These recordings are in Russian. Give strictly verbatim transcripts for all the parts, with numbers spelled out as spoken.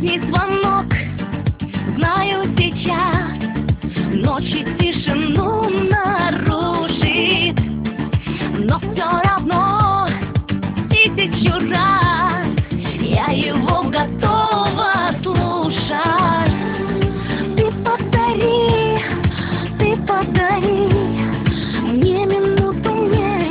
последний звонок. Знаю, сейчас ночи тишину нарушит, но все равно тысячу раз я его готова слушать. Ты повтори, ты подари мне минуту, мне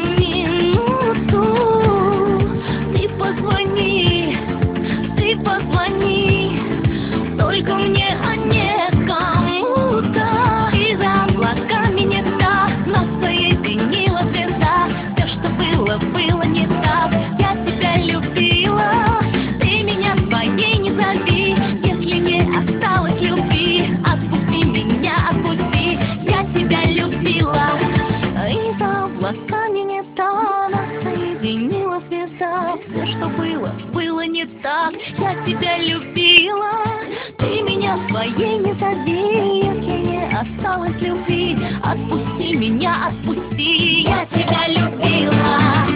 минуту. Ты позвони, ты позвони, только мне, а не кому-то. И за облаками не так нас соединила звезда. Все, что было, было не так. Я тебя любила, ты меня своей не зови. Если не осталось любви, отпусти меня, отпусти. Я тебя любила. И за облаками не так нас соединила звезда. Все, что было, было не так. Я тебя любила, ты меня своей не зови. Если не осталось любви, отпусти меня, отпусти. Я тебя любила.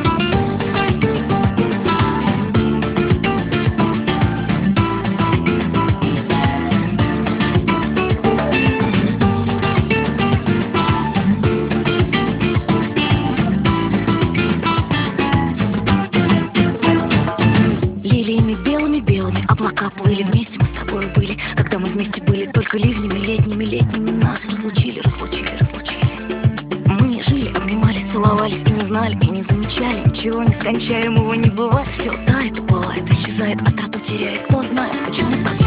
Лилиями белыми-белыми облака плыли, вместе мы с тобой были. Когда мы вместе были только ливнями летними, летними нас разлучили, разлучили, разлучили. Мы жили, обнимались, целовались и не знали, и не замечали ничего нескончаемого не бывает. Все тает, уплывает, исчезает, а дату теряет. Кто знает, почему так